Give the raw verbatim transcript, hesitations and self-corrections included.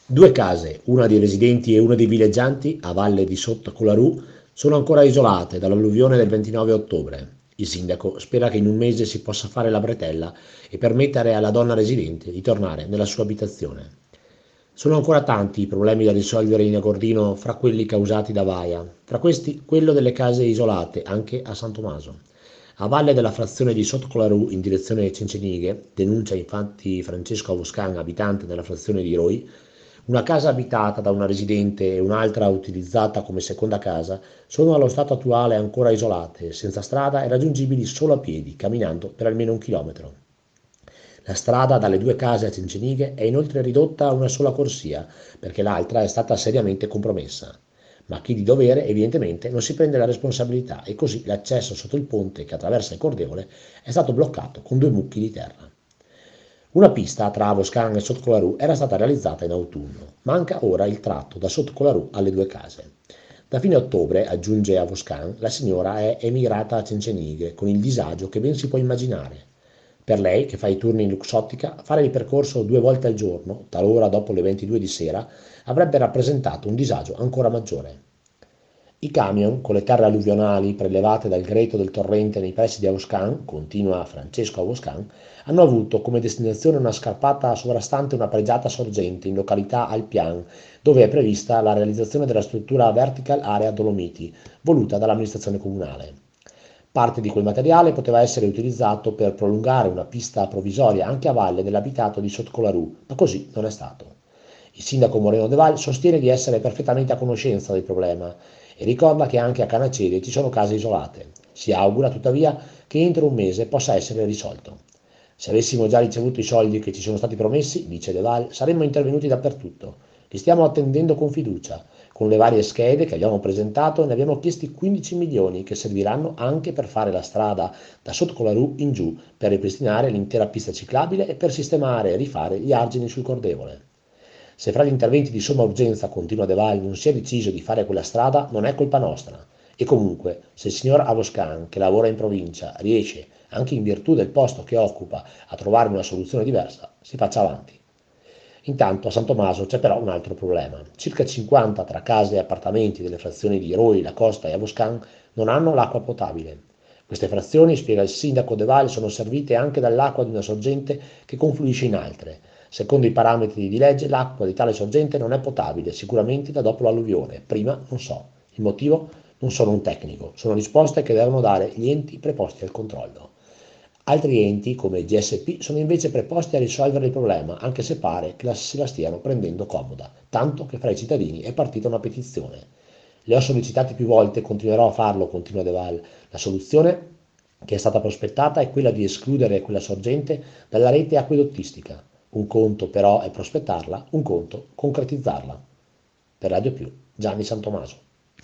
Due case, una dei residenti e una dei villeggianti, a valle di Sottocolarù, sono ancora isolate dall'alluvione del ventinove ottobre. Il sindaco spera che in un mese si possa fare la bretella e permettere alla donna residente di tornare nella sua abitazione. Sono ancora tanti i problemi da risolvere in Agordino fra quelli causati da Vaia, tra questi quello delle case isolate anche a San Tommaso. A valle della frazione di Sottocolarù in direzione Cencenighe, denuncia infatti Francesco Avoscan, abitante della frazione di Roi, una casa abitata da una residente e un'altra utilizzata come seconda casa sono allo stato attuale ancora isolate, senza strada e raggiungibili solo a piedi, camminando per almeno un chilometro. La strada dalle due case a Cencenighe è inoltre ridotta a una sola corsia, perché l'altra è stata seriamente compromessa. Ma chi di dovere evidentemente non si prende la responsabilità e così l'accesso sotto il ponte che attraversa il Cordevole è stato bloccato con due mucchi di terra. Una pista tra Avoscan e Sottocolarù era stata realizzata in autunno. Manca ora il tratto da Sottocolarù alle due case. Da fine ottobre, aggiunge Avoscan, la signora è emigrata a Cencenighe con il disagio che ben si può immaginare. Per lei, che fa i turni in Luxottica, fare il percorso due volte al giorno, talora dopo le ventidue di sera, avrebbe rappresentato un disagio ancora maggiore. I camion, con le terre alluvionali prelevate dal greto del torrente nei pressi di Avoscan, continua Francesco Avoscan, hanno avuto come destinazione una scarpata sovrastante una pregiata sorgente in località Alpian, dove è prevista la realizzazione della struttura Vertical Area Dolomiti, voluta dall'amministrazione comunale. Parte di quel materiale poteva essere utilizzato per prolungare una pista provvisoria anche a valle dell'abitato di Sotcolarù, ma così non è stato. Il sindaco Moreno De Val sostiene di essere perfettamente a conoscenza del problema e ricorda che anche a Canacede ci sono case isolate. Si augura tuttavia che entro un mese possa essere risolto. Se avessimo già ricevuto i soldi che ci sono stati promessi, dice De Val, saremmo intervenuti dappertutto. Li stiamo attendendo con fiducia. Con le varie schede che abbiamo presentato ne abbiamo chiesti quindici milioni che serviranno anche per fare la strada da Sotcolarù in giù, per ripristinare l'intera pista ciclabile e per sistemare e rifare gli argini sul cordevole. Se fra gli interventi di somma urgenza, continua De Val, non si è deciso di fare quella strada, non è colpa nostra. E comunque, se il signor Avoscan, che lavora in provincia, riesce, anche in virtù del posto che occupa, a trovare una soluzione diversa, si faccia avanti. Intanto a San Tommaso c'è però un altro problema. Circa cinquanta tra case e appartamenti delle frazioni di Roi, La Costa e Avoscan non hanno l'acqua potabile. Queste frazioni, spiega il sindaco De Val, sono servite anche dall'acqua di una sorgente che confluisce in altre. Secondo i parametri di legge, l'acqua di tale sorgente non è potabile, sicuramente da dopo l'alluvione. Prima non so. Il motivo? Non sono un tecnico, sono risposte che devono dare gli enti preposti al controllo. Altri enti, come il G S P, sono invece preposti a risolvere il problema, anche se pare che la, se la stiano prendendo comoda, tanto che fra i cittadini è partita una petizione. Le ho sollecitate più volte e continuerò a farlo, continua De Val. La soluzione che è stata prospettata è quella di escludere quella sorgente dalla rete acquedottistica. Un conto però è prospettarla, un conto concretizzarla. Per Radio Più, Gianni Santomaso.